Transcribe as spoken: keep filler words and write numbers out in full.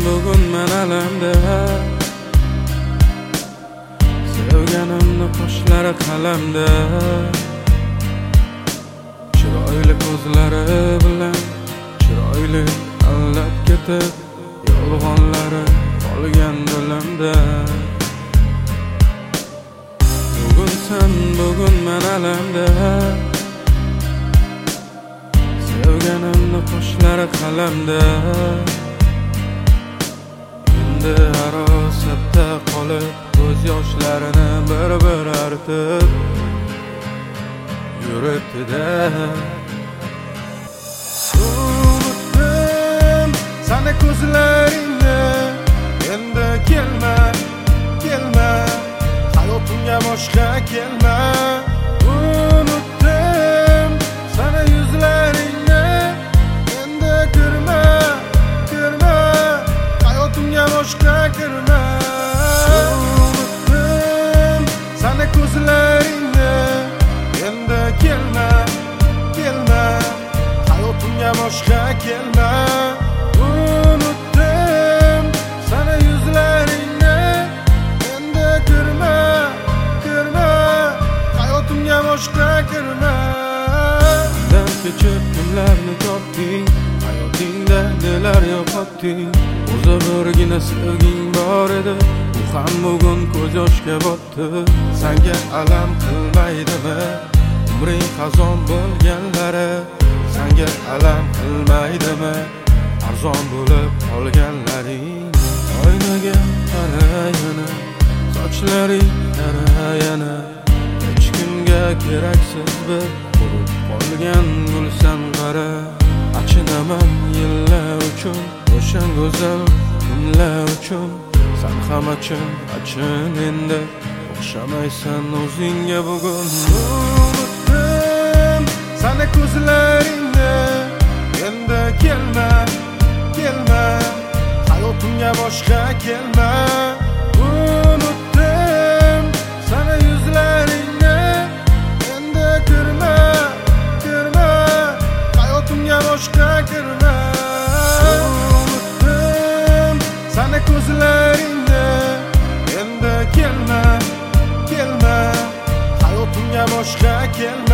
bugun men alamda. Sevganimni qoshlari qalamda. Chiroyli ko'zlari bilan chiroyli aldab ketib, yolg'onlari qolgan dilimda. Bugun sen, bugun men alamda. Sevganimni qoshlari qalamda. Endi arosatda qolib, ko'z yoshlarini bir-bir artib yuribdi-da. Unutdim seni ko'zlaringni, endi kelma, kelma, hayotimga boshqa kelma. Unutdim seni yuzlaringni, endi kirma, kirma, hayotimga boshqa kirma. Unutdim seni ko'zlaringni, endi kelma, kelma, hayotimga boshqa kelma. Unutdim seni yuzlaringni, endi kirma, kirma, hayotimga boshqa kirma. Sen kechib kunlarni topding, hayotingda nelar yo'qotding. O'zi birgina sevging bor edi, u ham bugun ko'z yoshga botdi. Senga alam qilmaydimi umring xazon bo'lganlari? Senga alam qilmaydimi arzon bo'lib qolganlaring? Oynaga qarayana, sochlaring tarayana, hech kimga keraksiz bir qurib qolgan gulsan qara. Achinaman yillar uchun, o'sha go'zal kunlar uchun. Sen ham achin, achin endi, o'xshamaysan o'zingga bugun. Unutdim seni ko'zlaringni, endi kelma, kelma, hayotimga boshqa kelma. Unutdim seni yuzlaringni, endi kirma, kirma, hayotimga boshqa kirma. Unutdim seni ko'zlaringni, endi kelma, kelma, hayotimga boshqa kelma.